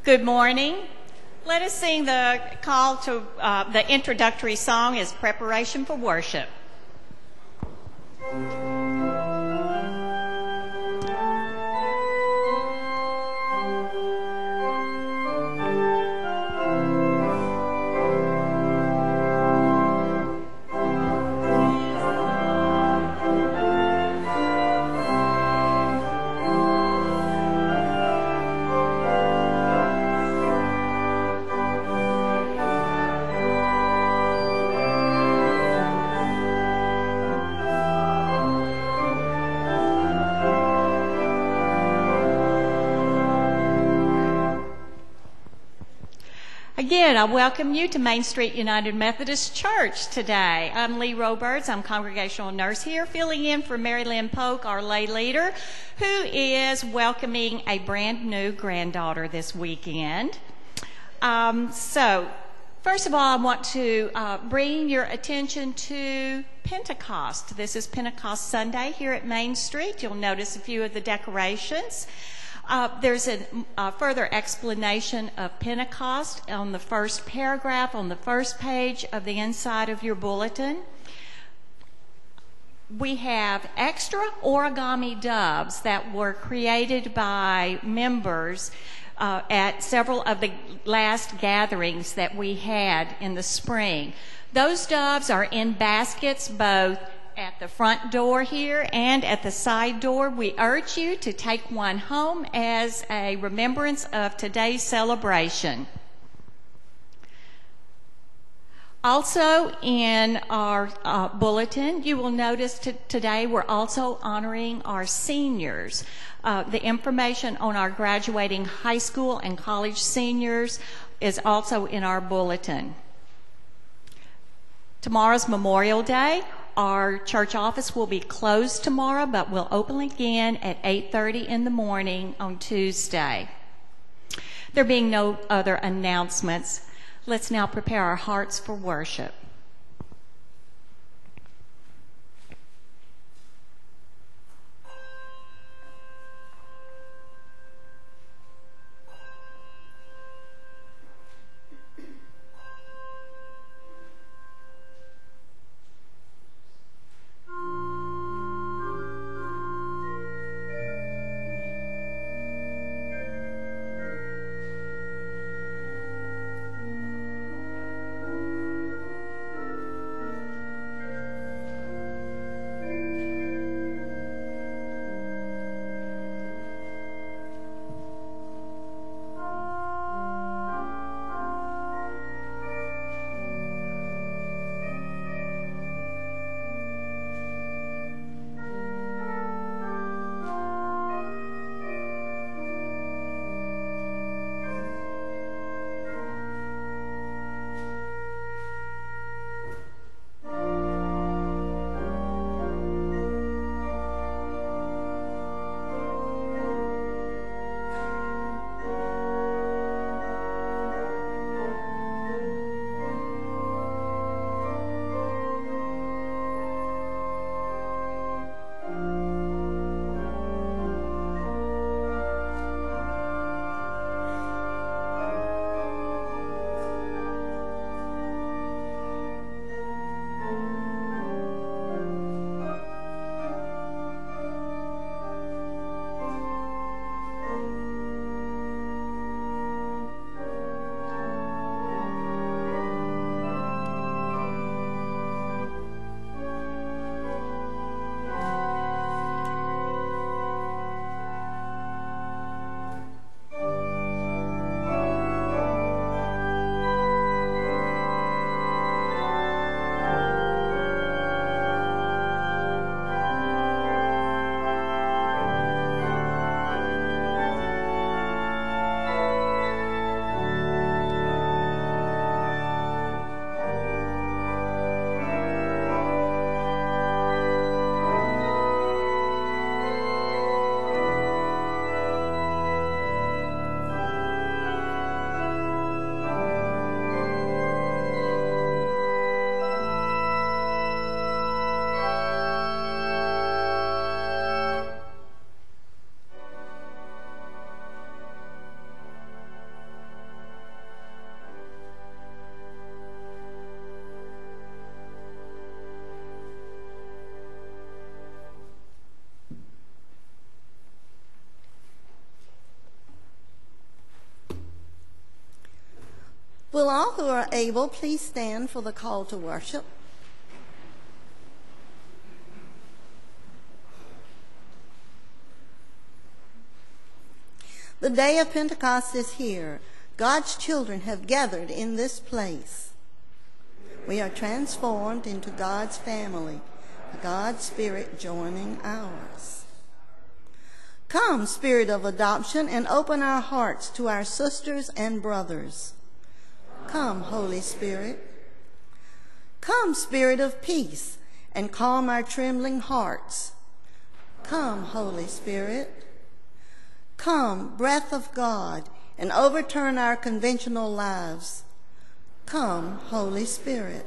Good morning. Let us sing the call to the introductory song as preparation for worship. Again, I welcome you to Main Street United Methodist Church today. I'm Lee Roberts. I'm congregational nurse here, filling in for Mary Lynn Polk, our lay leader, who is welcoming a brand new granddaughter this weekend. First of all, I want to bring your attention to Pentecost. This is Pentecost Sunday here at Main Street. You'll notice a few of the decorations. There's a further explanation of Pentecost on the first paragraph, on the first page of the inside of your bulletin. We have extra origami doves that were created by members at several of the last gatherings that we had in the spring. Those doves are in baskets both at the front door here and at the side door. We urge you to take one home as a remembrance of today's celebration. Also in our bulletin, you will notice today we're also honoring our seniors. The information on our graduating high school and college seniors is also in our bulletin. Tomorrow's Memorial Day. Our church office will be closed tomorrow, but will open again at 8:30 in the morning on Tuesday. There being no other announcements, let's now prepare our hearts for worship. Will all who are able please stand for the call to worship? The day of Pentecost is here. God's children have gathered in this place. We are transformed into God's family, God's Spirit joining ours. Come, Spirit of adoption, and open our hearts to our sisters and brothers. Come, Holy Spirit. Come, Spirit of peace, and calm our trembling hearts. Come, Holy Spirit. Come, breath of God, and overturn our conventional lives. Come, Holy Spirit.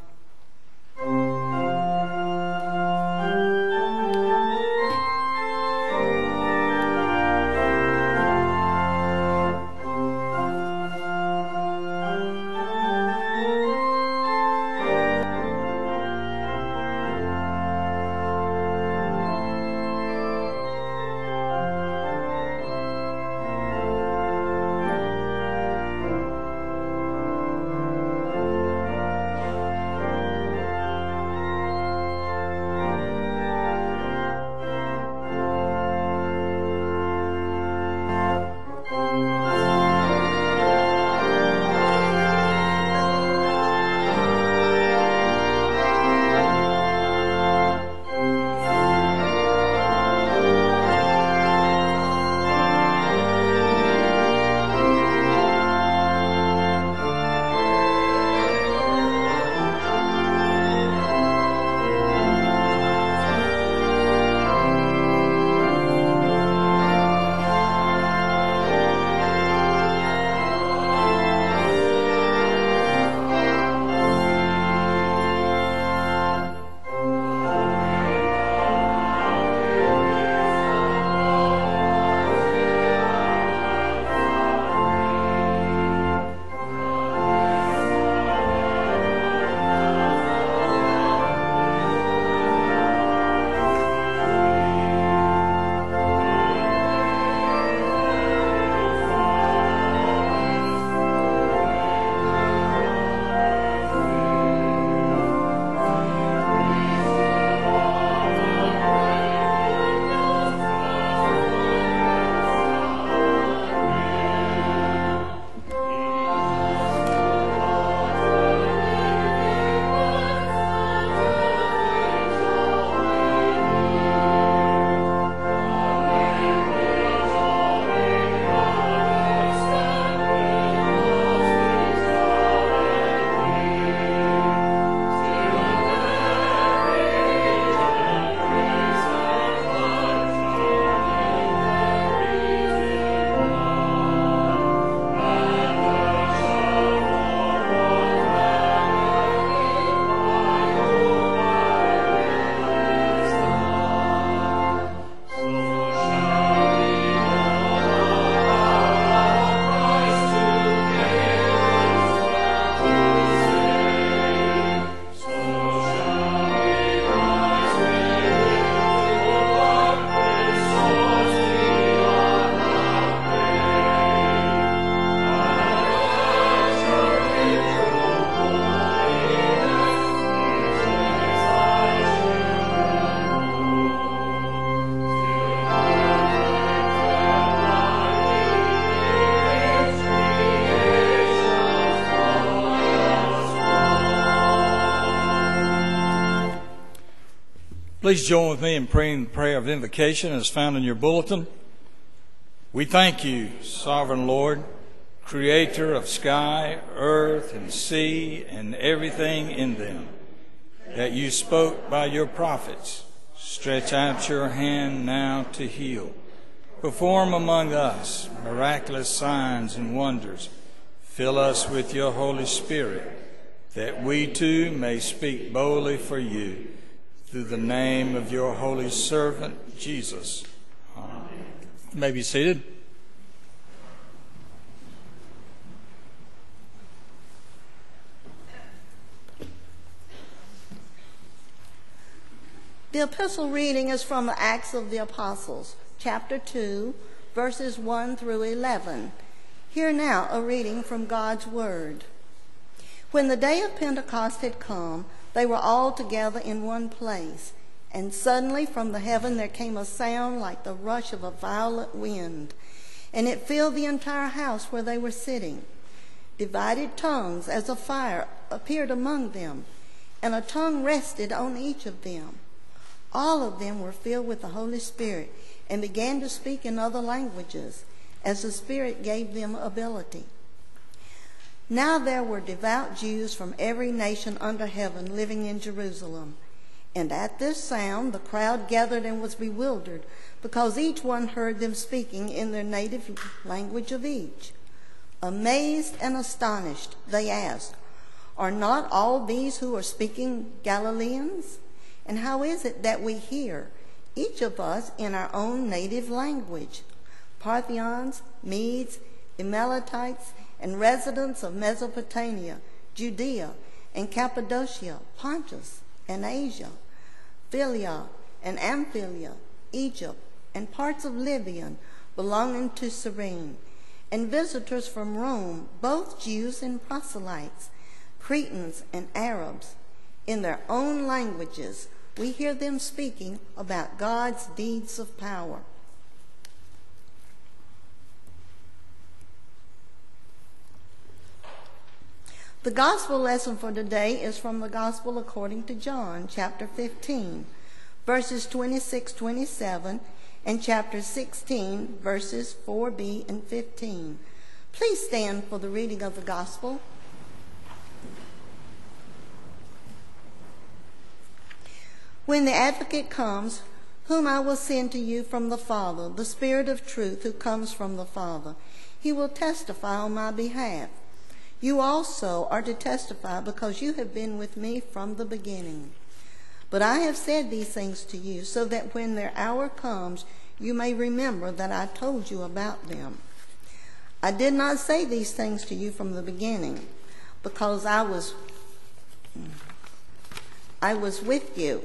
Please join with me in praying the prayer of invocation as found in your bulletin. We thank you, sovereign Lord, creator of sky, earth, and sea, and everything in them, that you spoke by your prophets. Stretch out your hand now to heal. Perform among us miraculous signs and wonders. Fill us with your Holy Spirit, that we too may speak boldly for you. Through the name of your holy servant, Jesus. Amen. You may be seated. The epistle reading is from the Acts of the Apostles, chapter 2, verses 1 through 11. Hear now a reading from God's Word. When the day of Pentecost had come, they were all together in one place. And suddenly from the heaven there came a sound like the rush of a violent wind, and it filled the entire house where they were sitting. Divided tongues as of fire appeared among them, and a tongue rested on each of them. All of them were filled with the Holy Spirit and began to speak in other languages, as the Spirit gave them ability. Now there were devout Jews from every nation under heaven living in Jerusalem. And at this sound the crowd gathered and was bewildered, because each one heard them speaking in their native language of each. Amazed and astonished, they asked, "Are not all these who are speaking Galileans? And how is it that we hear, each of us in our own native language? Parthians, Medes, Amalekites, and residents of Mesopotamia, Judea, and Cappadocia, Pontus, and Asia, Phrygia and Pamphylia, Egypt, and parts of Libya belonging to Cyrene, and visitors from Rome, both Jews and proselytes, Cretans and Arabs. In their own languages, we hear them speaking about God's deeds of power." The gospel lesson for today is from the Gospel according to John, chapter 15, verses 26-27, and chapter 16, verses 4b and 15. Please stand for the reading of the gospel. "When the advocate comes, whom I will send to you from the Father, the Spirit of truth who comes from the Father, he will testify on my behalf. You also are to testify because you have been with me from the beginning. But I have said these things to you so that when their hour comes, you may remember that I told you about them. I did not say these things to you from the beginning because I was with you.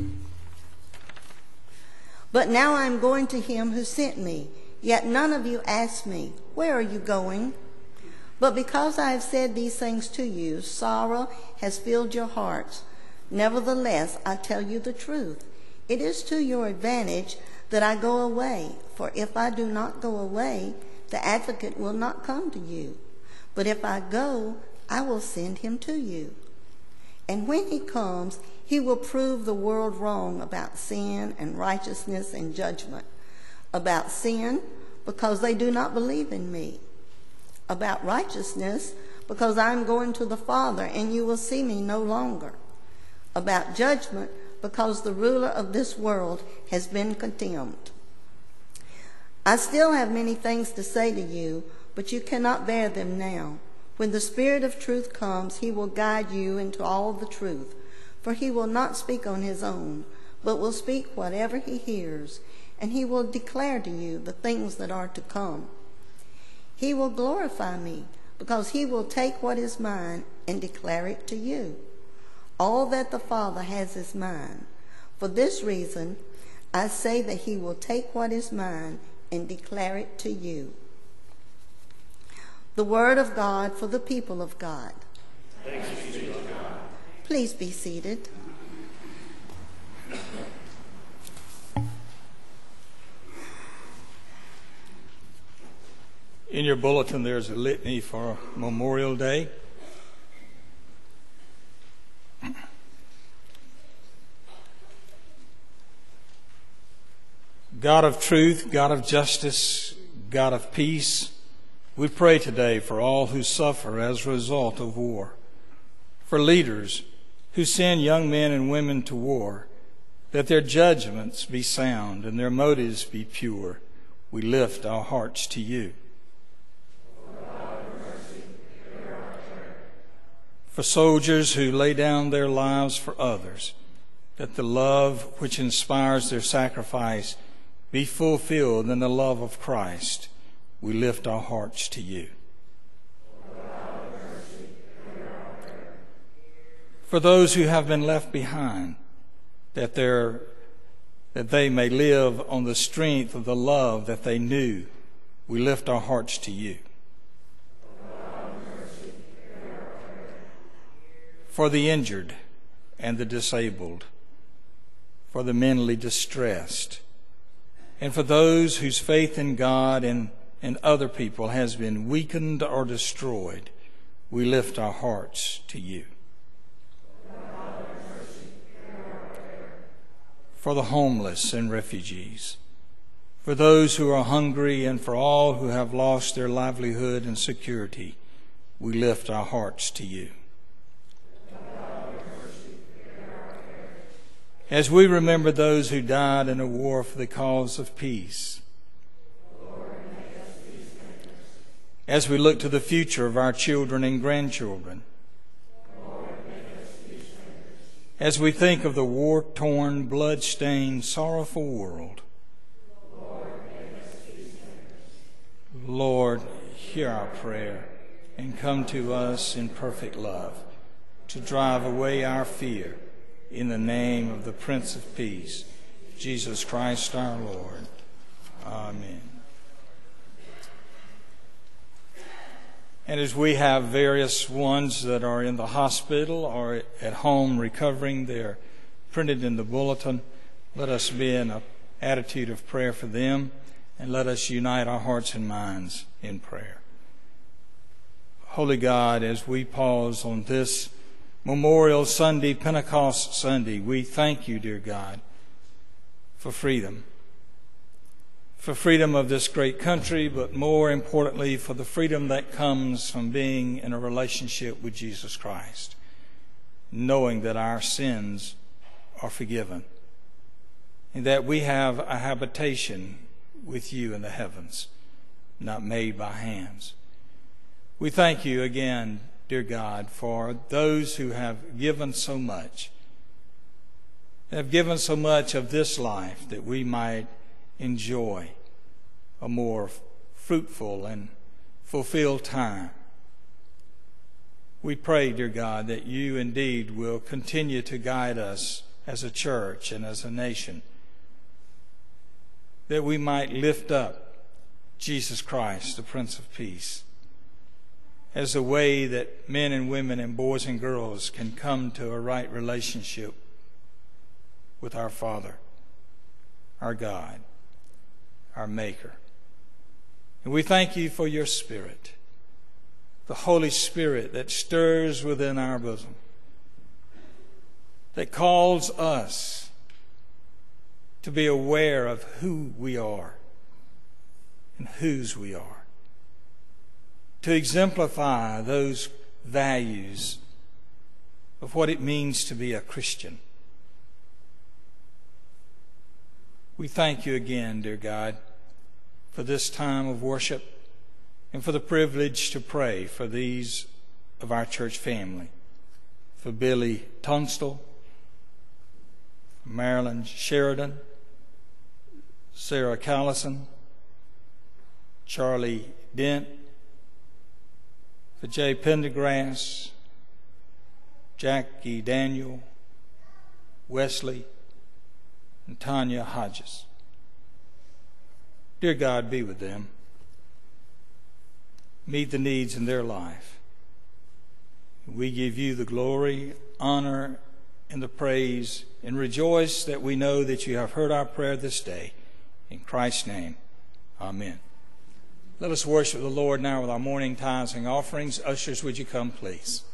But now I am going to him who sent me, yet none of you asked me, 'Where are you going?' But because I have said these things to you, sorrow has filled your hearts. Nevertheless, I tell you the truth. It is to your advantage that I go away, for if I do not go away, the advocate will not come to you. But if I go, I will send him to you. And when he comes, he will prove the world wrong about sin and righteousness and judgment. About sin, because they do not believe in me. About righteousness, because I am going to the Father, and you will see me no longer. About judgment, because the ruler of this world has been condemned. I still have many things to say to you, but you cannot bear them now. When the Spirit of truth comes, he will guide you into all the truth, for he will not speak on his own, but will speak whatever he hears, and he will declare to you the things that are to come. He will glorify me, because he will take what is mine and declare it to you. All that the Father has is mine. For this reason, I say that he will take what is mine and declare it to you." The word of God for the people of God. Thanks be to God. Please be seated. In your bulletin, there's a litany for Memorial Day. God of truth, God of justice, God of peace, we pray today for all who suffer as a result of war, for leaders who send young men and women to war, that their judgments be sound and their motives be pure. We lift our hearts to you. For soldiers who lay down their lives for others, that the love which inspires their sacrifice be fulfilled in the love of Christ, we lift our hearts to you. For those who have been left behind, that they may live on the strength of the love that they knew, we lift our hearts to you. for the injured and the disabled, for the mentally distressed, and for those whose faith in God and other people has been weakened or destroyed, we lift our hearts to you. For the homeless and refugees, for those who are hungry, and for all who have lost their livelihood and security, we lift our hearts to you. As we remember those who died in a war for the cause of peace, as we look to the future of our children and grandchildren, as we think of the war-torn, blood-stained, sorrowful world, Lord, hear our prayer and come to us in perfect love to drive away our fear in the name of the Prince of Peace, Jesus Christ our Lord. Amen. And as we have various ones that are in the hospital or at home recovering, they're printed in the bulletin. Let us be in an attitude of prayer for them, and let us unite our hearts and minds in prayer. Holy God, as we pause on this Memorial Sunday, Pentecost Sunday, we thank you, dear God, for freedom. For freedom of this great country, but more importantly, for the freedom that comes from being in a relationship with Jesus Christ, knowing that our sins are forgiven, and that we have a habitation with you in the heavens, not made by hands. We thank you again, dear God, for those who have given so much, have given so much of this life that we might enjoy a more fruitful and fulfilled time. We pray, dear God, that you indeed will continue to guide us as a church and as a nation, that we might lift up Jesus Christ, the Prince of Peace, as a way that men and women and boys and girls can come to a right relationship with our Father, our God, our Maker. And we thank you for your Spirit, the Holy Spirit that stirs within our bosom, that calls us to be aware of who we are and whose we are, to exemplify those values of what it means to be a Christian. We thank you again, dear God, for this time of worship and for the privilege to pray for these of our church family, for Billy Tunstall, Marilyn Sheridan, Sarah Callison, Charlie Dent, for Jay Pendergrass, Jackie Daniel, Wesley, and Tanya Hodges. Dear God, be with them. Meet the needs in their life. We give you the glory, honor, and the praise, and rejoice that we know that you have heard our prayer this day. In Christ's name, amen. Let us worship the Lord now with our morning tithes and offerings. Ushers, would you come, please?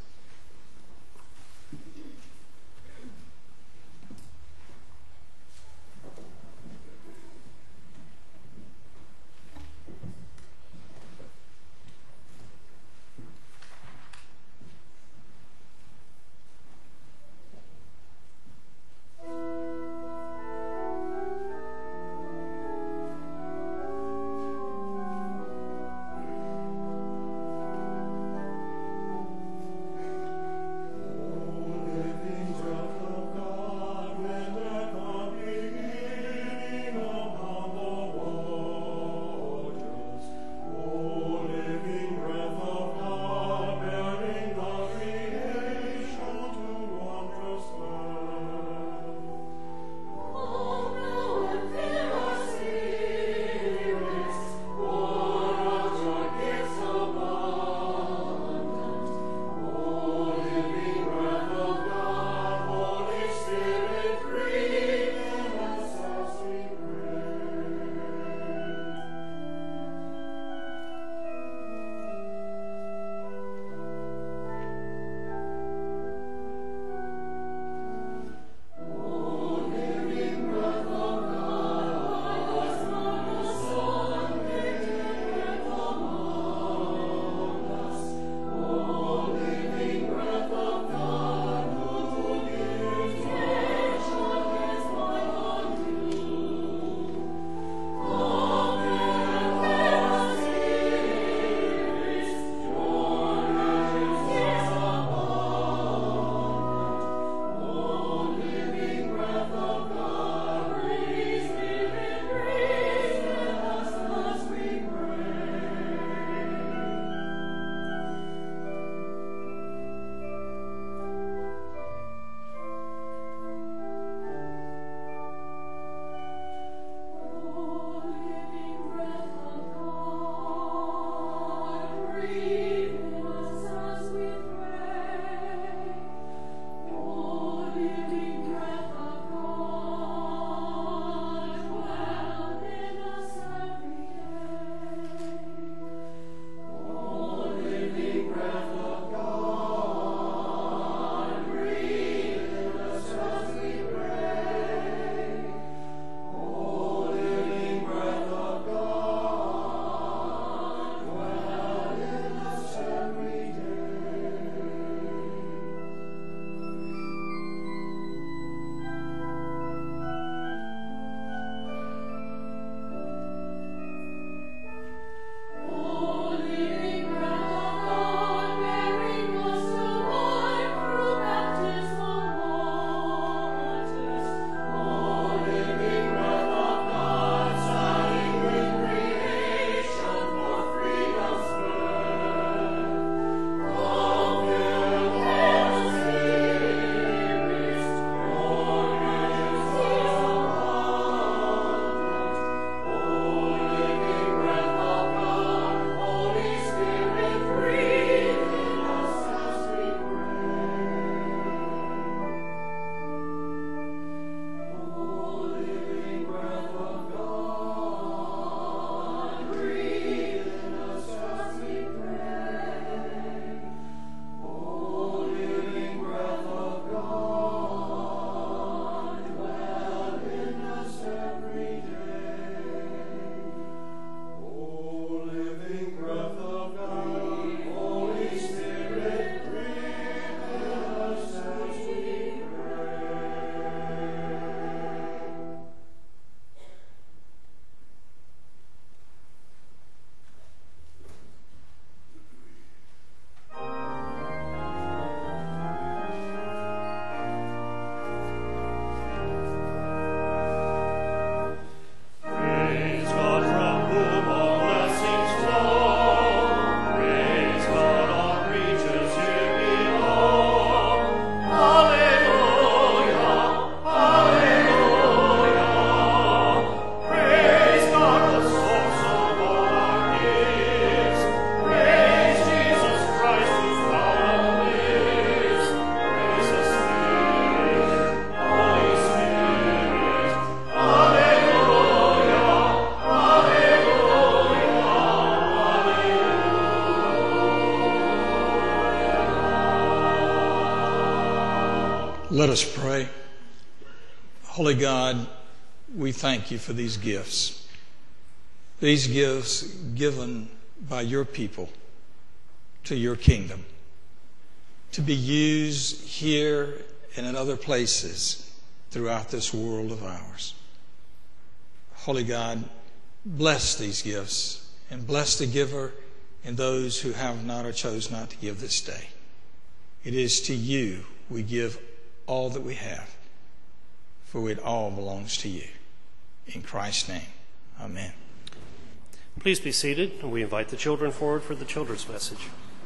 Let us pray. Holy God, we thank you for these gifts. These gifts given by your people to your kingdom, to be used here and in other places throughout this world of ours. Holy God, bless these gifts and bless the giver and those who have not or chose not to give this day. It is to you we give all that we have, for it all belongs to you. In Christ's name, amen. Please be seated, and we invite the children forward for the children's message.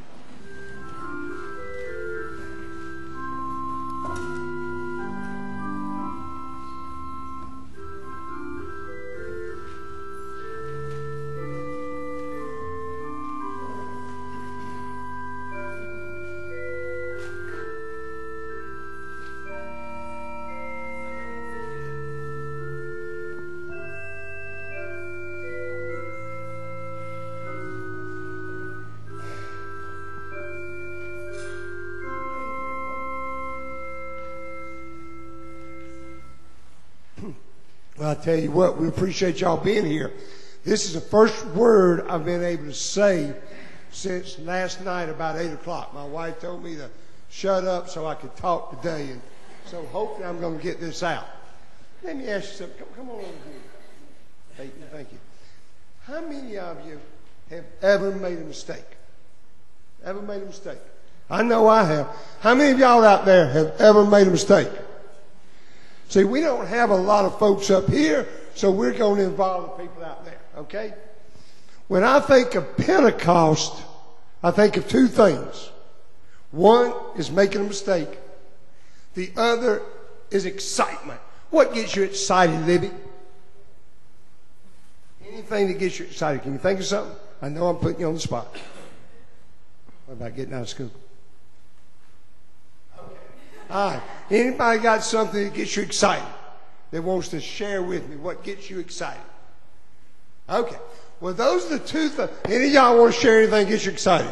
Well, I tell you what, we appreciate y'all being here. This is the first word I've been able to say since last night about 8 o'clock. My wife told me to shut up so I could talk today, and so hopefully I'm going to get this out. Let me ask you something. Come on over here. Thank you. How many of you have ever made a mistake? Ever made a mistake? I know I have. How many of y'all out there have ever made a mistake? See, we don't have a lot of folks up here, so we're going to involve the people out there, okay? When I think of Pentecost, I think of two things. One is making a mistake. The other is excitement. What gets you excited, Libby? Anything that gets you excited. Can you think of something? I know I'm putting you on the spot. What about getting out of school? All right. Anybody got something that gets you excited? That wants to share with me what gets you excited? Okay. Well, those are the two things. Any of y'all want to share anything that gets you excited?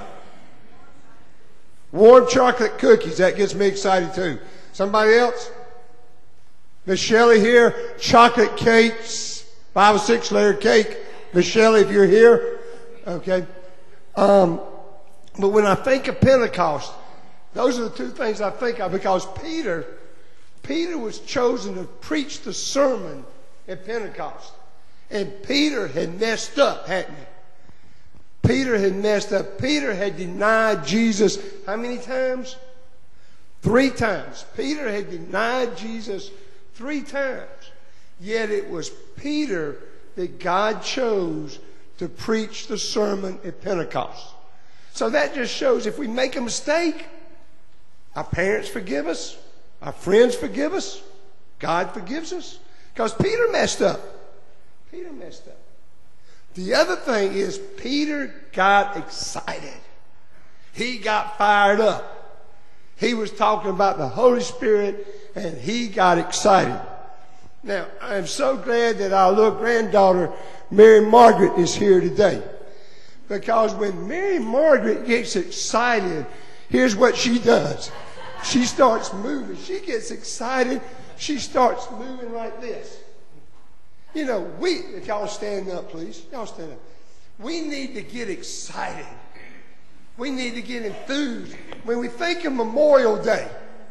Warm chocolate cookies. That gets me excited too. Somebody else? Miss Shelley here. Chocolate cakes. 5 or 6 layer cake. Miss Shelley, if you're here. Okay. But when I think of Pentecost, those are the two things I think of, because Peter was chosen to preach the sermon at Pentecost. And Peter had messed up, hadn't he? Peter had messed up. Peter had denied Jesus how many times? 3 times. Peter had denied Jesus 3 times. Yet it was Peter that God chose to preach the sermon at Pentecost. So that just shows if we make a mistake, our parents forgive us. Our friends forgive us. God forgives us. Because Peter messed up. Peter messed up. The other thing is Peter got excited. He got fired up. He was talking about the Holy Spirit, and he got excited. Now, I am so glad that our little granddaughter, Mary Margaret, is here today. Because when Mary Margaret gets excited, here's what she does. She starts moving. She gets excited. She starts moving like this. You know, if y'all stand up, please. Y'all stand up. We need to get excited. We need to get enthused. When we think of Memorial Day,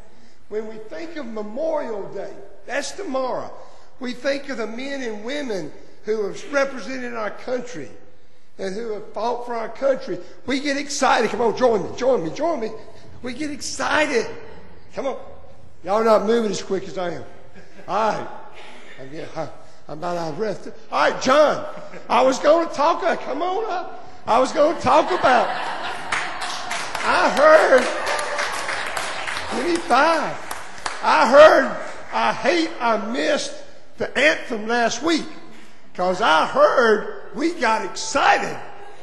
that's tomorrow. We think of the men and women who have represented our country and who have fought for our country. We get excited. Come on, join me. We get excited. Come on. Y'all are not moving as quick as I am. All right. I'm about out of breath. All right, John. I was going to talk. Come on up. I was going to talk about. I heard. Give me 5. I missed the anthem last week. Because I heard we got excited.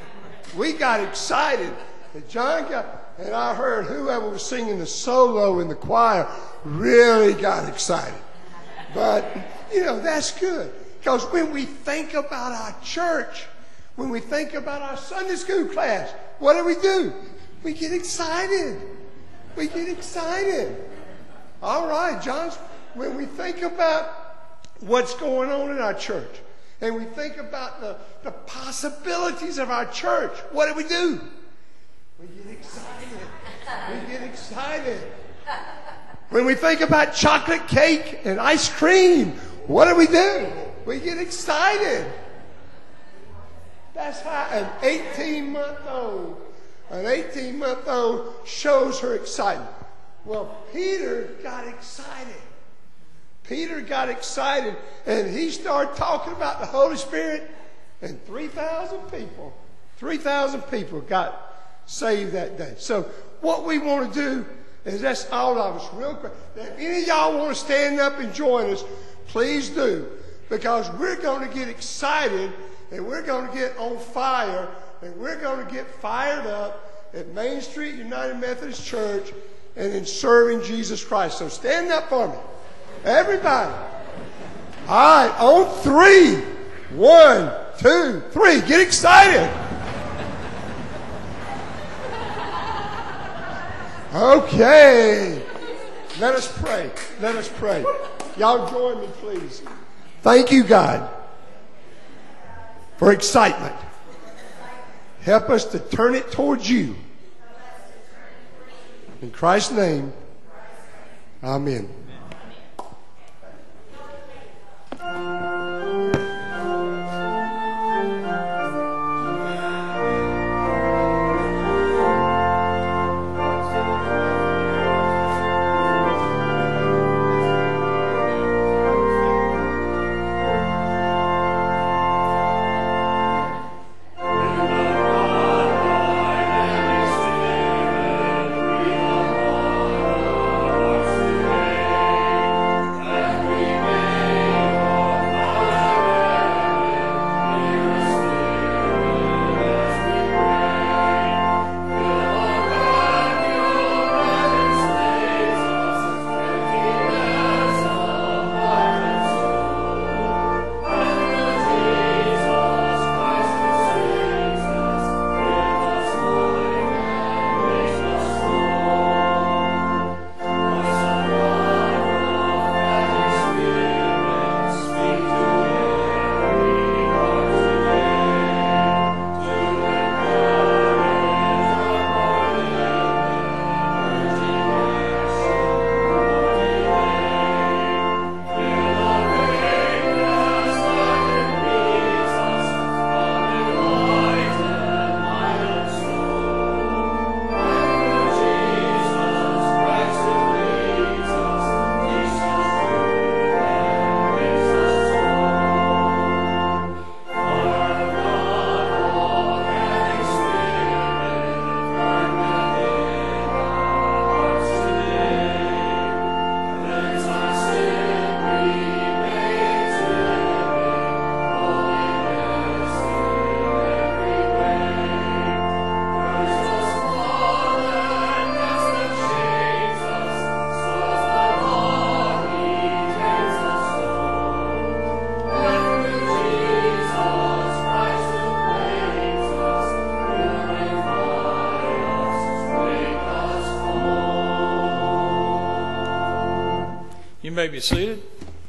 And John got. And I heard whoever was singing the solo in the choir really got excited. But, you know, that's good. Because when we think about our church, when we think about our Sunday school class, what do? We get excited. All right, John. When we think about what's going on in our church, and we think about the possibilities of our church, what do? We get excited. We get excited. When we think about chocolate cake and ice cream, what do? We get excited. That's how an 18-month-old shows her excitement. Well, Peter got excited. Peter got excited, and he started talking about the Holy Spirit, and 3,000 people got saved that day. So what we want to do is, that's all of us, real quick. If any of y'all want to stand up and join us, please do, because we're going to get excited, and we're going to get on fire, and we're going to get fired up at Main Street United Methodist Church and in serving Jesus Christ. So stand up for me. Everybody. All right, on 3. 1, 2, 3. Get excited. Okay. Let us pray. Let us pray. Y'all join me, please. Thank you, God, for excitement. Help us to turn it towards you. In Christ's name, amen. You may be seated.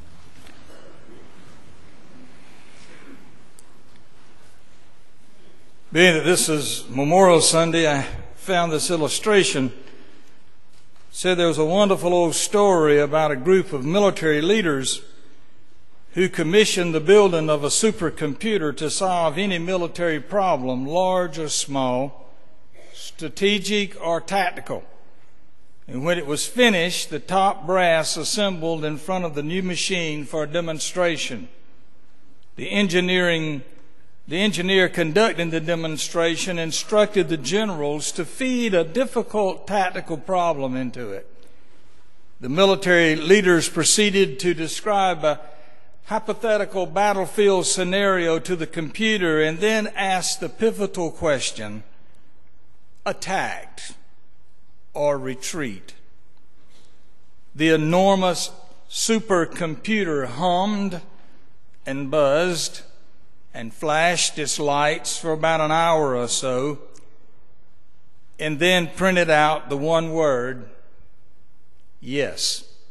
Being that this is Memorial Sunday, I found this illustration. It said there was a wonderful old story about a group of military leaders who commissioned the building of a supercomputer to solve any military problem, large or small, strategic or tactical. And when it was finished, the top brass assembled in front of the new machine for a demonstration. The engineer conducting the demonstration instructed the generals to feed a difficult tactical problem into it. The military leaders proceeded to describe a hypothetical battlefield scenario to the computer and then asked the pivotal question, attacked or retreat? The enormous supercomputer hummed and buzzed and flashed its lights for about an hour or so, and then printed out the one word, yes.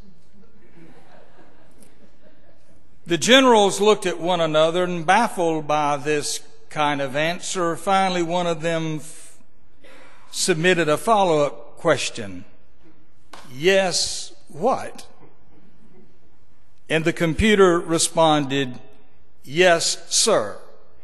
The generals looked at one another, and baffled by this kind of answer, finally one of them submitted a follow-up question. Yes, what? And the computer responded, yes, sir.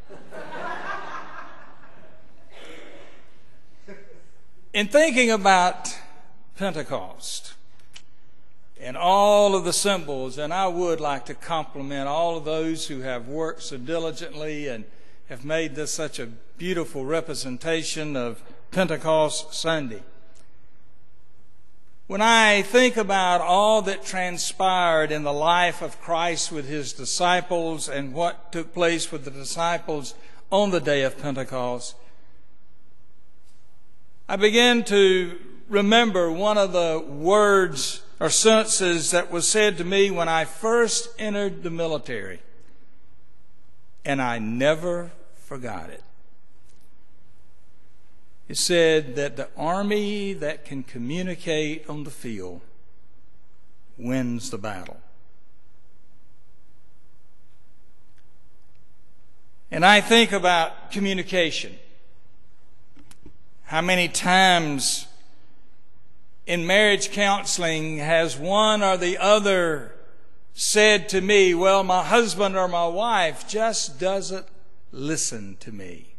In thinking about Pentecost and all of the symbols, and I would like to compliment all of those who have worked so diligently and have made this such a beautiful representation of Pentecost Sunday. When I think about all that transpired in the life of Christ with his disciples and what took place with the disciples on the day of Pentecost, I begin to remember one of the words or sentences that was said to me when I first entered the military, and I never forgot it. It said that the army that can communicate on the field wins the battle. And I think about communication. How many times in marriage counseling has one or the other said to me, well, my husband or my wife just doesn't listen to me.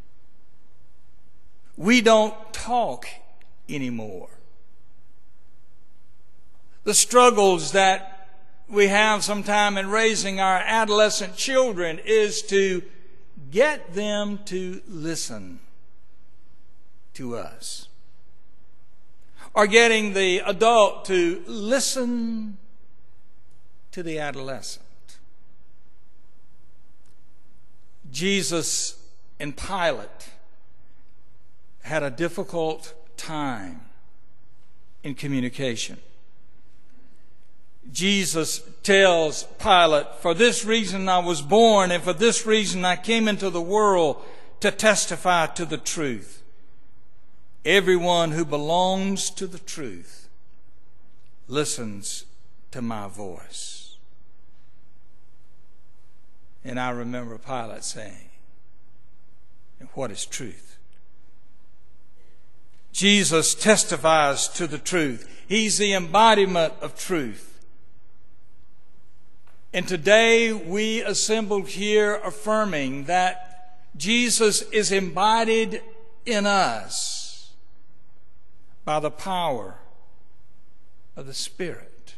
We don't talk anymore. The struggles that we have sometime in raising our adolescent children is to get them to listen to us, or getting the adult to listen to the adolescent. Jesus and Pilate had a difficult time in communication. Jesus tells Pilate, for this reason I was born, and for this reason I came into the world, to testify to the truth. Everyone who belongs to the truth listens to my voice. And I remember Pilate saying, and what is truth? Jesus testifies to the truth. He's the embodiment of truth. And today we assembled here affirming that Jesus is embodied in us by the power of the Spirit.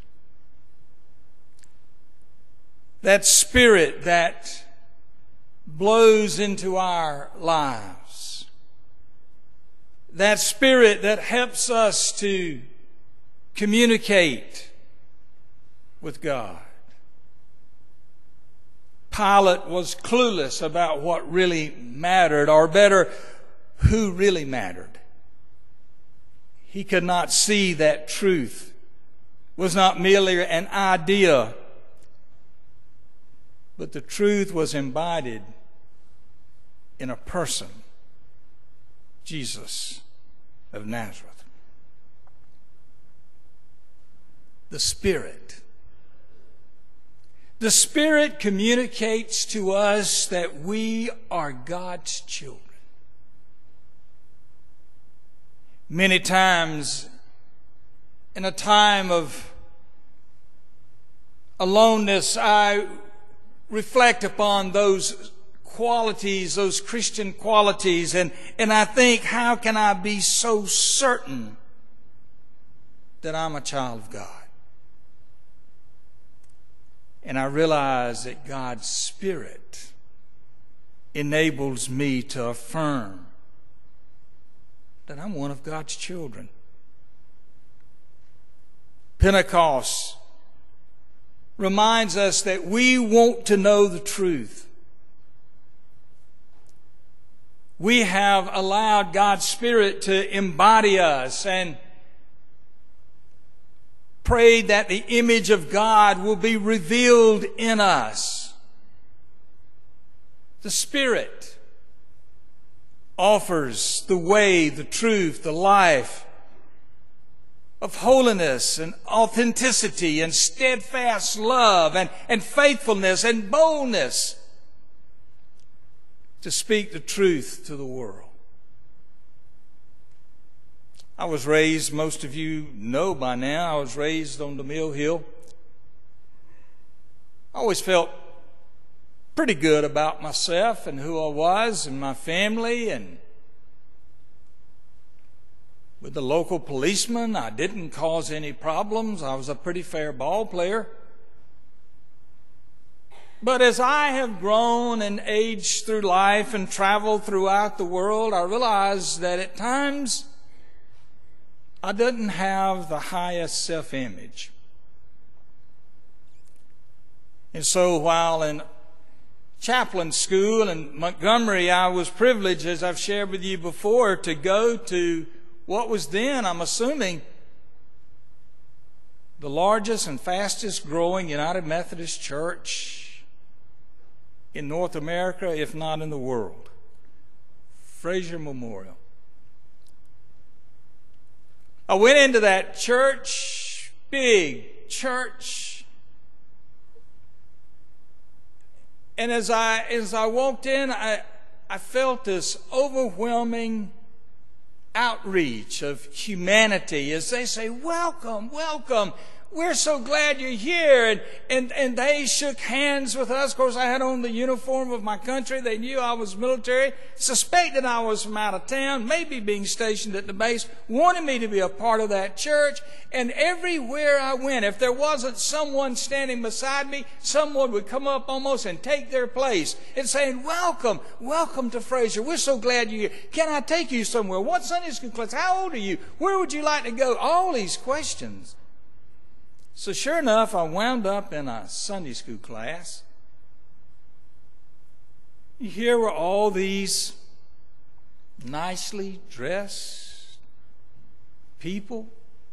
That Spirit that blows into our lives. That Spirit that helps us to communicate with God. Pilate was clueless about what really mattered, or better, who really mattered. He could not see that truth was not merely an idea, but the truth was embodied in a person, Jesus of Nazareth. The Spirit. The Spirit communicates to us that we are God's children. Many times in a time of aloneness, I reflect upon those qualities, those Christian qualities, and I think, how can I be so certain that I'm a child of God? And I realize that God's Spirit enables me to affirm that I'm one of God's children. Pentecost reminds us that we want to know the truth. We have allowed God's Spirit to embody us and prayed that the image of God will be revealed in us. The Spirit offers the way, the truth, the life. of holiness and authenticity and steadfast love and faithfulness and boldness to speak the truth to the world. I was raised, most of you know by now, I was raised on the Mill Hill. I always felt pretty good about myself and who I was and my family. And with the local policeman, I didn't cause any problems. I was a pretty fair ball player. But as I have grown and aged through life and traveled throughout the world, I realized that at times I didn't have the highest self-image. And so while in chaplain school in Montgomery, I was privileged, as I've shared with you before, to go to what was then, I'm assuming, the largest and fastest growing United Methodist Church in North America, if not in the world, Fraser Memorial. I went into that church, big church, and as I walked in, I felt this overwhelming outreach of humanity as they say, "Welcome, welcome. We're so glad you're here." And they shook hands with us. Of course, I had on the uniform of my country. They knew I was military, suspected I was from out of town, maybe being stationed at the base, wanted me to be a part of that church. And everywhere I went, if there wasn't someone standing beside me, someone would come up almost and take their place and saying, "Welcome, welcome to Fraser. We're so glad you're here. Can I take you somewhere? What Sunday school class? How old are you? Where would you like to go?" All these questions. So sure enough, I wound up in a Sunday school class. Here were all these nicely dressed people.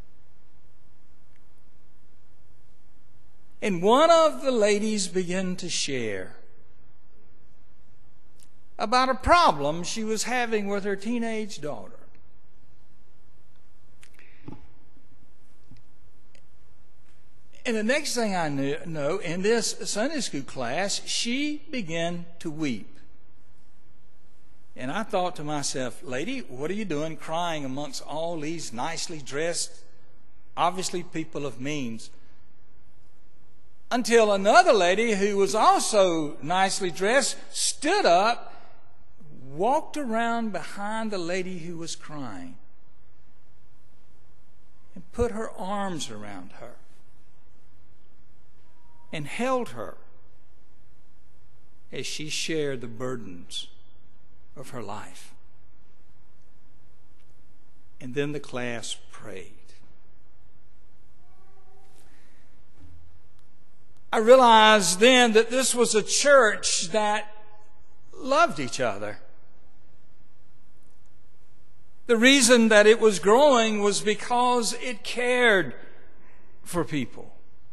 And one of the ladies began to share about a problem she was having with her teenage daughter. And the next thing I know, in this Sunday school class, she began to weep. And I thought to myself, "Lady, what are you doing crying amongst all these nicely dressed, obviously people of means?" Until another lady who was also nicely dressed stood up, walked around behind the lady who was crying, and put her arms around her and held her as she shared the burdens of her life. And then the class prayed. I realized then that this was a church that loved each other. The reason that it was growing was because it cared for people.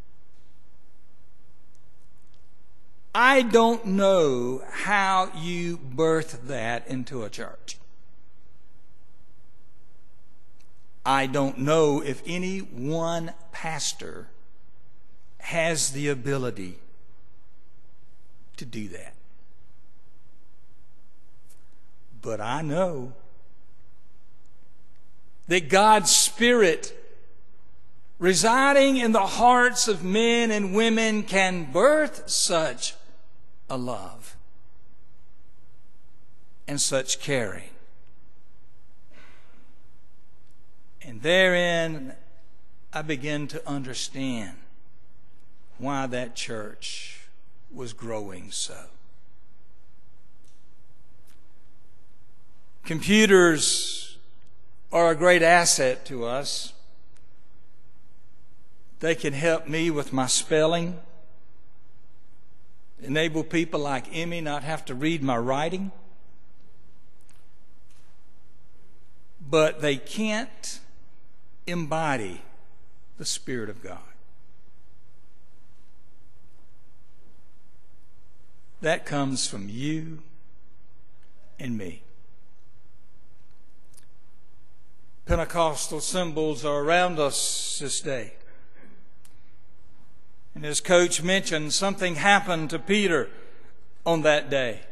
I don't know how you birth that into a church. I don't know if any one pastor has the ability to do that. But I know that God's Spirit residing in the hearts of men and women can birth such a love and such caring. And therein I begin to understand why that church was growing so. Computers are a great asset to us. They can help me with my spelling, enable people like Emmy not have to read my writing. But they can't embody the Spirit of God. That comes from you and me. Pentecostal symbols are around us this day. And as Coach mentioned, something happened to Peter on that day.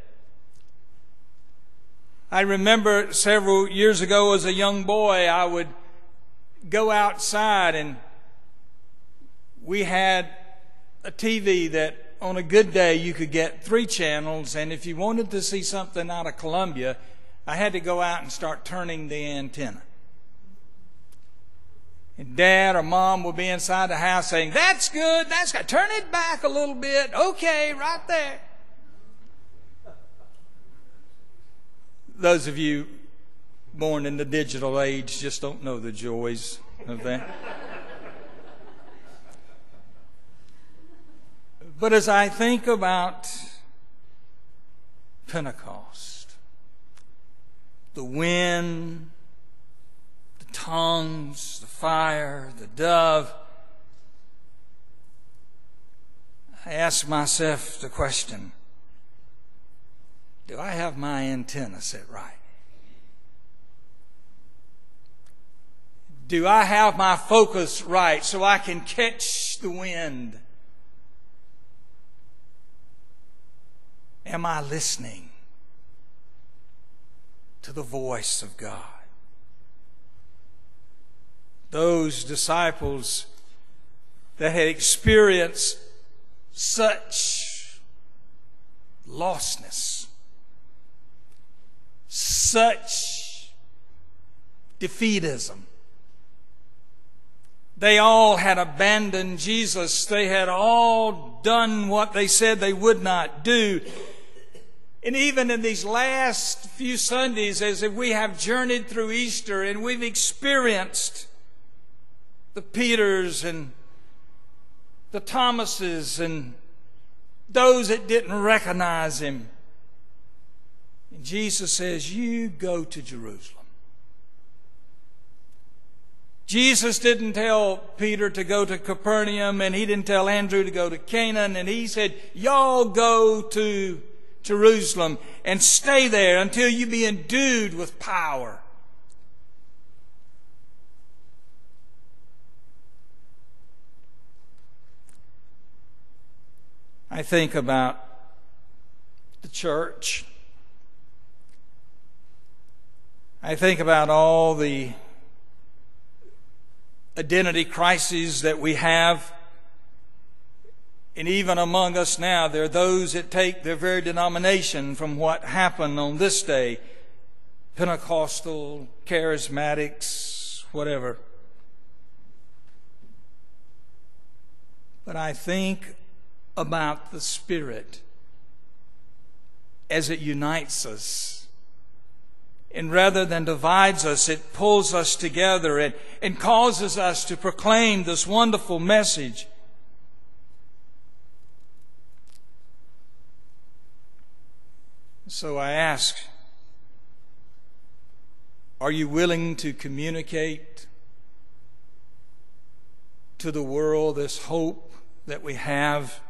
I remember several years ago as a young boy, I would go outside and we had a TV that on a good day you could get 3 channels, and if you wanted to see something out of Columbia, I had to go out and start turning the antenna. And Dad or Mom would be inside the house saying, "That's good, that's good. Turn it back a little bit. Okay, right there." Those of you born in the digital age just don't know the joys of that. But as I think about Pentecost, the wind, the tongues, the fire, the dove, I ask myself the question, do I have my antenna set right? Do I have my focus right so I can catch the wind? Am I listening to the voice of God? Those disciples that had experienced such lostness, such defeatism. They all had abandoned Jesus. They had all done what they said they would not do. And even in these last few Sundays, as if we have journeyed through Easter and we've experienced the Peters and the Thomases and those that didn't recognize him. And Jesus says, you go to Jerusalem. Jesus didn't tell Peter to go to Capernaum, and he didn't tell Andrew to go to Canaan, and he said, y'all go to Jerusalem and stay there until you be endued with power. I think about the church. I think about all the identity crises that we have. And even among us now, there are those that take their very denomination from what happened on this day. Pentecostal, charismatics, whatever. But I think about the Spirit as it unites us. And rather than divides us, it pulls us together and causes us to proclaim this wonderful message. So I ask, are you willing to communicate to the world this hope that we have?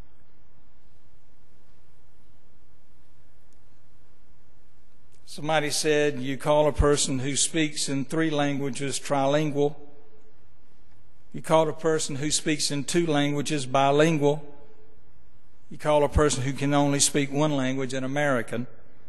Somebody said you call a person who speaks in 3 languages trilingual. You call a person who speaks in 2 languages bilingual. You call a person who can only speak 1 language an American.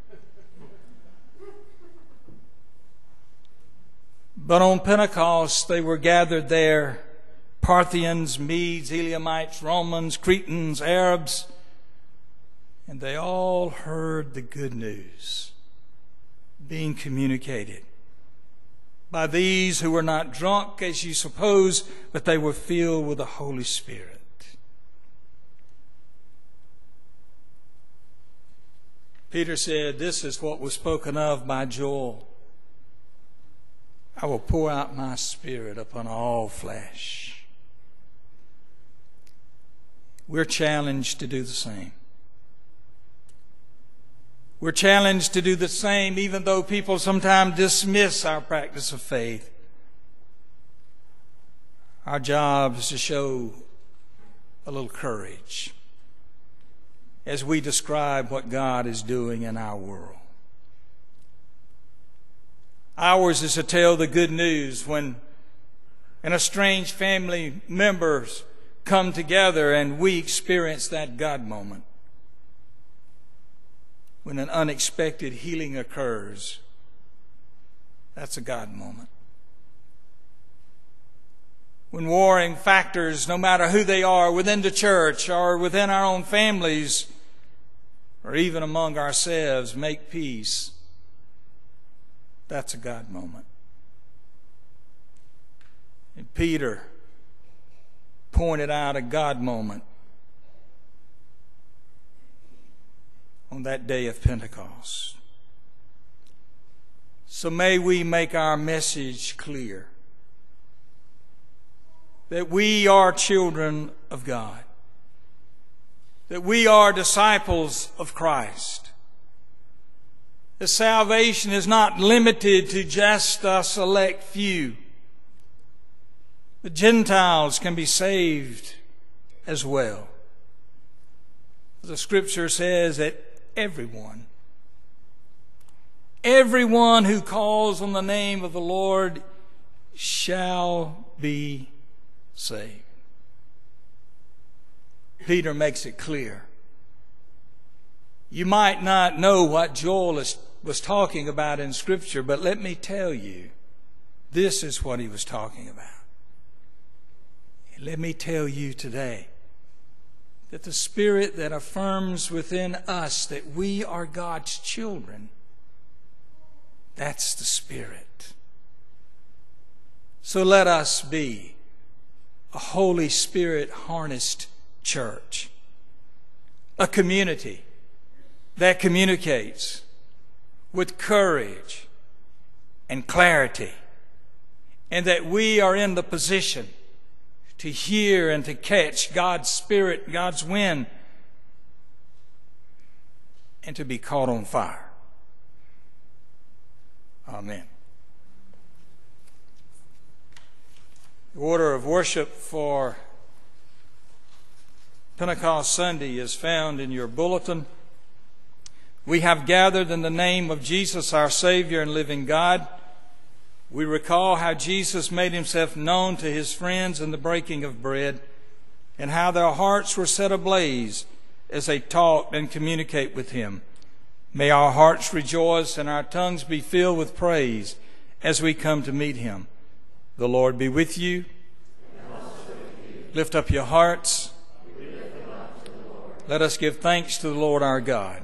But on Pentecost, they were gathered there, Parthians, Medes, Elamites, Romans, Cretans, Arabs, and they all heard the good news being communicated by these who were not drunk, as you suppose, but they were filled with the Holy Spirit. Peter said, this is what was spoken of by Joel. I will pour out my Spirit upon all flesh. We're challenged to do the same. We're challenged to do the same, even though people sometimes dismiss our practice of faith. Our job is to show a little courage as we describe what God is doing in our world. Ours is to tell the good news when estranged family members come together and we experience that God moment. When an unexpected healing occurs, that's a God moment. When warring factors, no matter who they are, within the church or within our own families or even among ourselves, make peace, that's a God moment. And Peter pointed out a God moment on that day of Pentecost. So may we make our message clear that we are children of God, that we are disciples of Christ, that salvation is not limited to just a select few. The Gentiles can be saved as well. The Scripture says that everyone who calls on the name of the Lord shall be saved. Peter makes it clear. You might not know what Joel was talking about in Scripture, but let me tell you, this is what he was talking about. Let me tell you today that the Spirit that affirms within us that we are God's children, that's the Spirit. So let us be a Holy Spirit harnessed church, a community that communicates with courage and clarity, and that we are in the position to hear and to catch God's Spirit, God's wind, and to be caught on fire. Amen. The order of worship for Pentecost Sunday is found in your bulletin. We have gathered in the name of Jesus, our Savior and living God. We recall how Jesus made himself known to his friends in the breaking of bread, and how their hearts were set ablaze as they talked and communicate with him. May our hearts rejoice and our tongues be filled with praise as we come to meet him. The Lord be with you. Lift up your hearts. Let us give thanks to the Lord our God.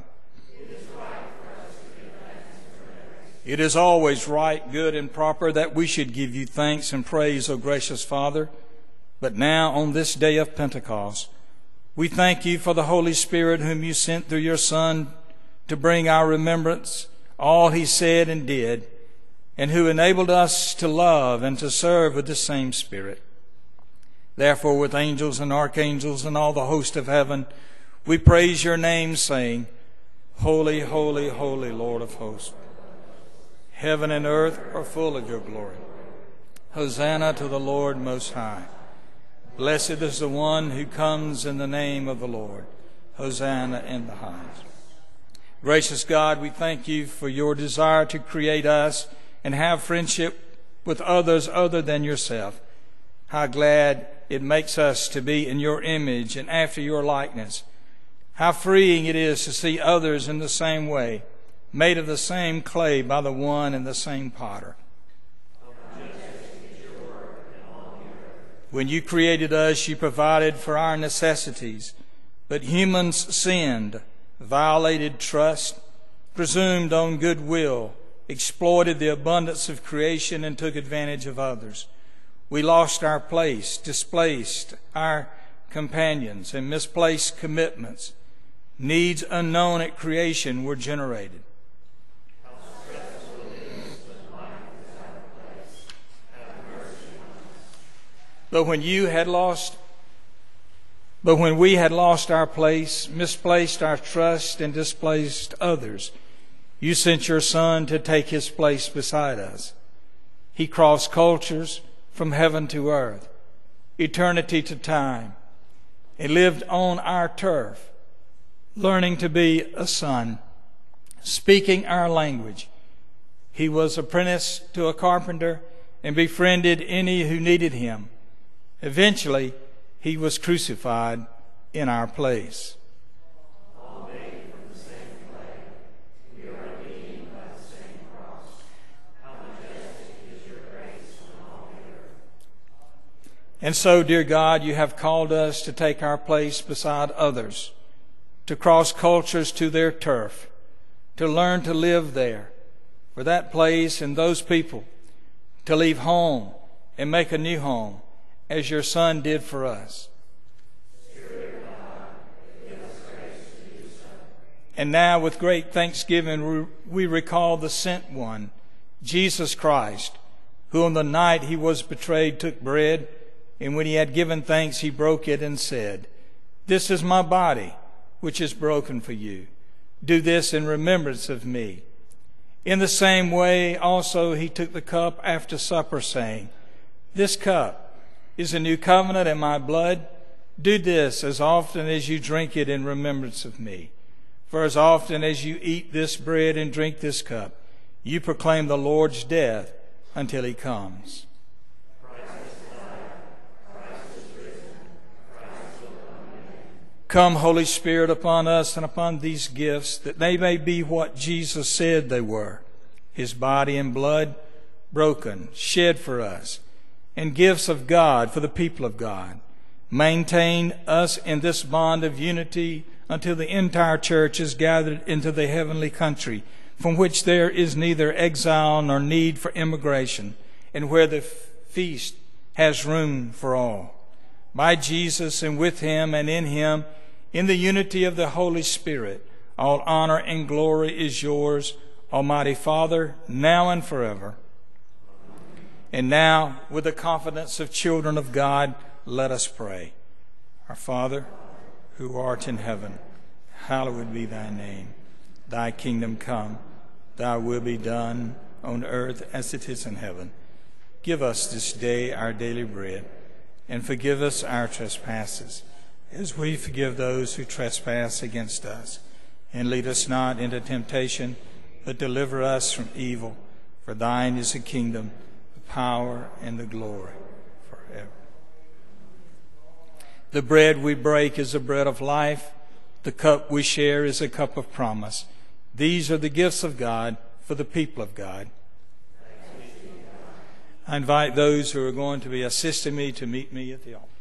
It is always right, good, and proper that we should give you thanks and praise, O gracious Father. But now, on this day of Pentecost, we thank you for the Holy Spirit whom you sent through your Son to bring our remembrance all he said and did, and who enabled us to love and to serve with the same Spirit. Therefore, with angels and archangels and all the host of heaven, we praise your name, saying, Holy, holy, holy, Lord of hosts. Heaven and earth are full of your glory. Hosanna to the Lord Most High. Blessed is the one who comes in the name of the Lord. Hosanna in the highest. Gracious God, we thank you for your desire to create us and have friendship with others other than yourself. How glad it makes us to be in your image and after your likeness. How freeing it is to see others in the same way, made of the same clay by the one and the same potter. When you created us, you provided for our necessities, but humans sinned, violated trust, presumed on goodwill, exploited the abundance of creation, and took advantage of others. We lost our place, displaced our companions, and misplaced commitments. Needs unknown at creation were generated. But when we had lost our place, misplaced our trust, and displaced others, you sent your Son to take his place beside us. He crossed cultures from heaven to earth, eternity to time, and lived on our turf, learning to be a son, speaking our language, He was apprenticed to a carpenter and befriended any who needed him. Eventually, he was crucified in our place. All made from the same clay, we are redeemed by the same cross. How majestic is your grace on all the earth. And so, dear God, you have called us to take our place beside others, to cross cultures to their turf, to learn to live there, for that place and those people, to leave home and make a new home, as your Son did for us. And now, with great thanksgiving, we recall the sent one, Jesus Christ, who on the night he was betrayed took bread, and when he had given thanks, he broke it and said, "This is my body, which is broken for you. Do this in remembrance of me." In the same way, also, he took the cup after supper, saying, "This cup is a new covenant in my blood. Do this as often as you drink it in remembrance of me. For as often as you eat this bread and drink this cup, you proclaim the Lord's death until he comes." Come, Holy Spirit, upon us and upon these gifts, that they may be what Jesus said they were, his body and blood broken, shed for us, and gifts of God for the people of God. Maintain us in this bond of unity until the entire church is gathered into the heavenly country, from which there is neither exile nor need for immigration, and where the feast has room for all. By Jesus and with him and in him, in the unity of the Holy Spirit, all honor and glory is yours, Almighty Father, now and forever. And now, with the confidence of children of God, let us pray. Our Father, who art in heaven, hallowed be thy name. Thy kingdom come, thy will be done on earth as it is in heaven. Give us this day our daily bread, and forgive us our trespasses, as we forgive those who trespass against us. And lead us not into temptation, but deliver us from evil. For thine is the kingdom, the power, and the glory forever. The bread we break is the bread of life. The cup we share is a cup of promise. These are the gifts of God for the people of God. I invite those who are going to be assisting me to meet me at the altar.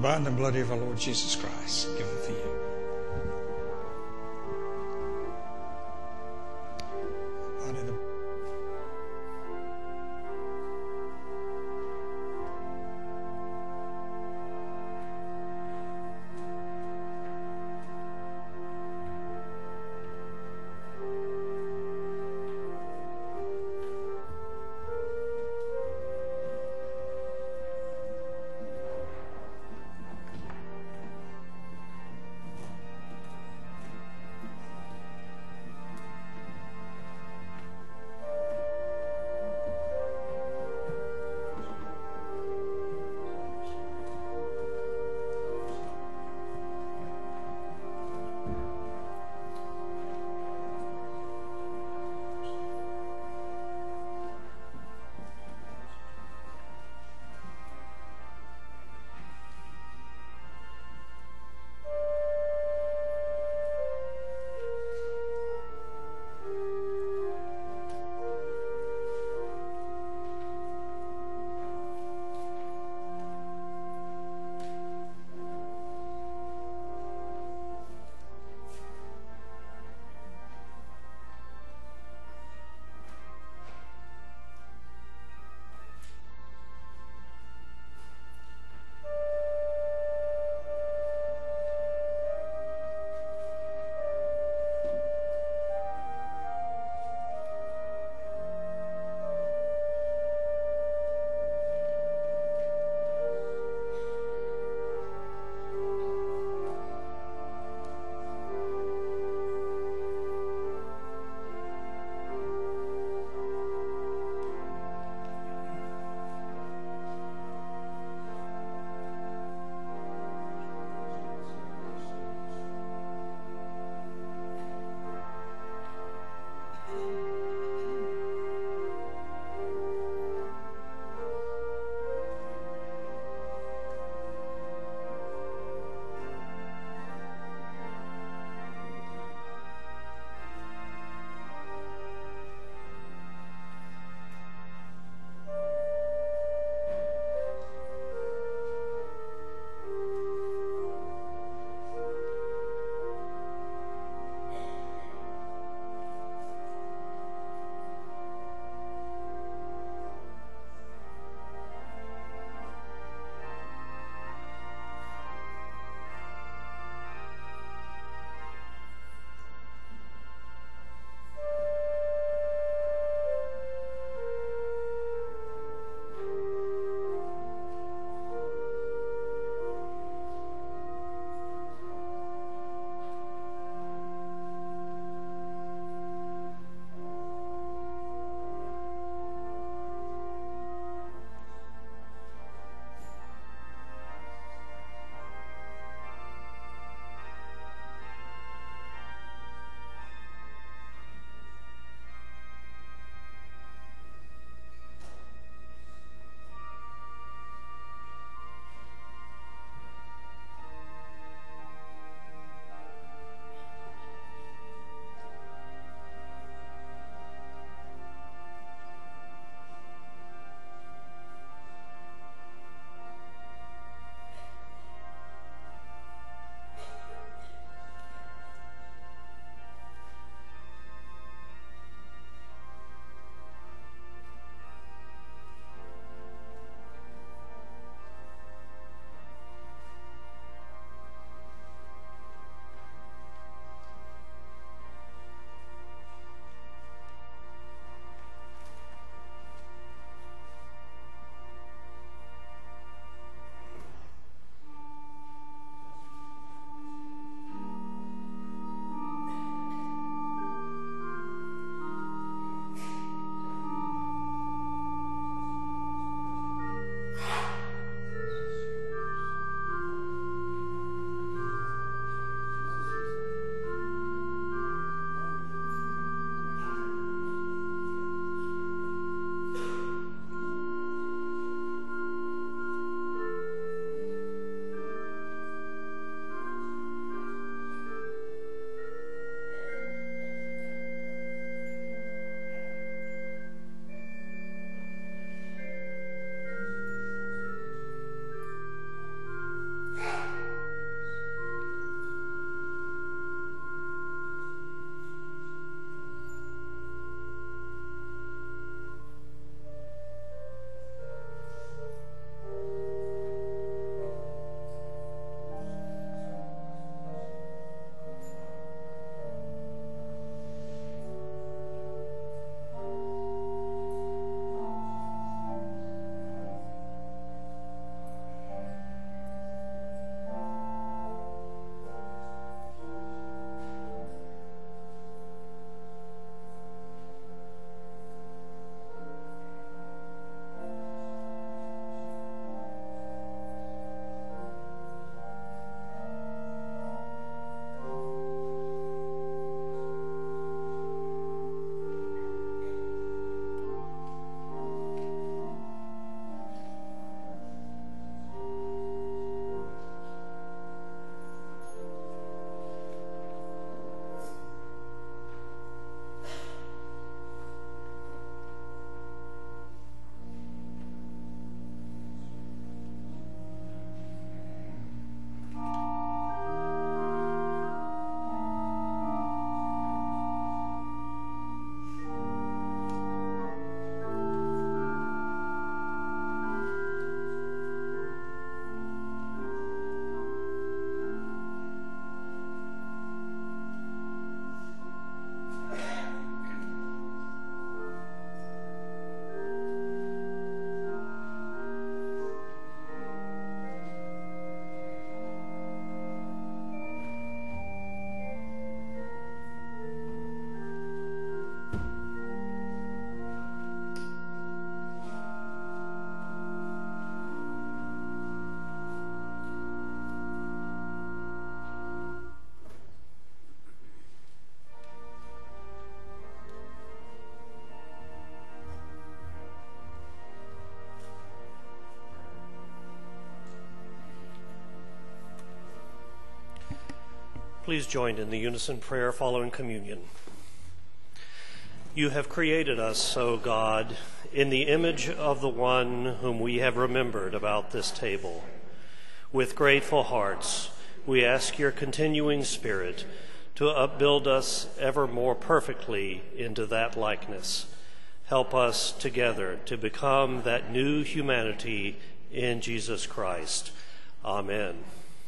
body and the blood of our Lord Jesus Christ, given for you. Body of the Please join in the unison prayer following communion. You have created us, O God, in the image of the one whom we have remembered about this table. With grateful hearts, we ask your continuing Spirit to upbuild us ever more perfectly into that likeness. Help us together to become that new humanity in Jesus Christ. Amen.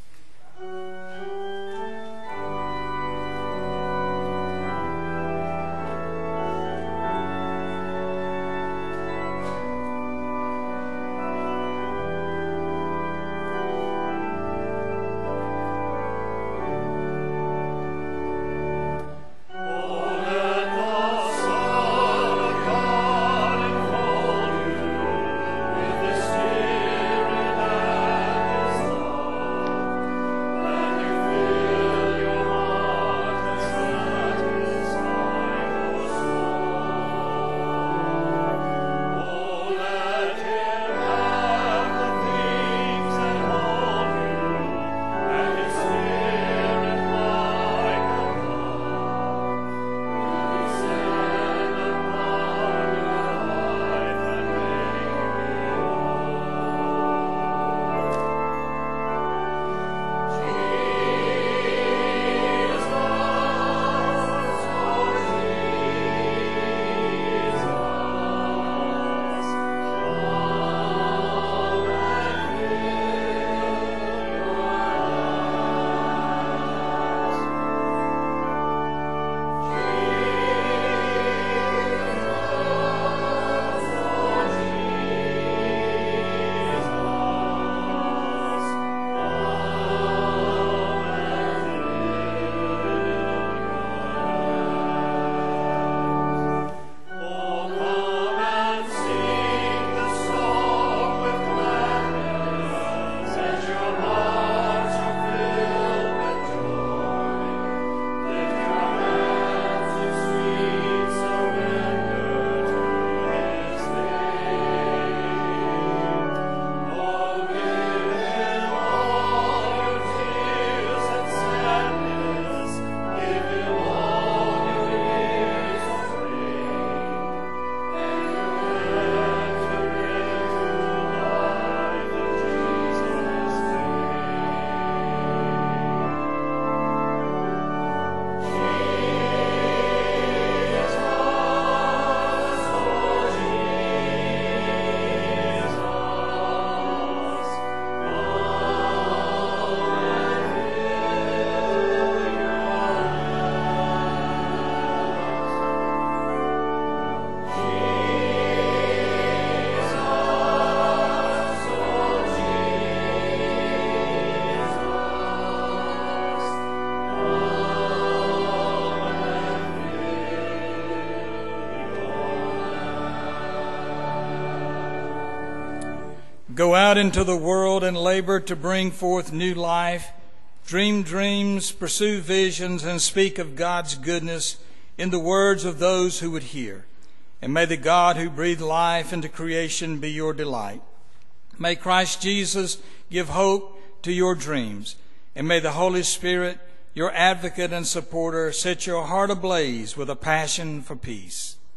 Go out into the world and labor to bring forth new life. Dream dreams, pursue visions, and speak of God's goodness in the words of those who would hear. And may the God who breathed life into creation be your delight. May Christ Jesus give hope to your dreams. And may the Holy Spirit, your advocate and supporter, set your heart ablaze with a passion for peace.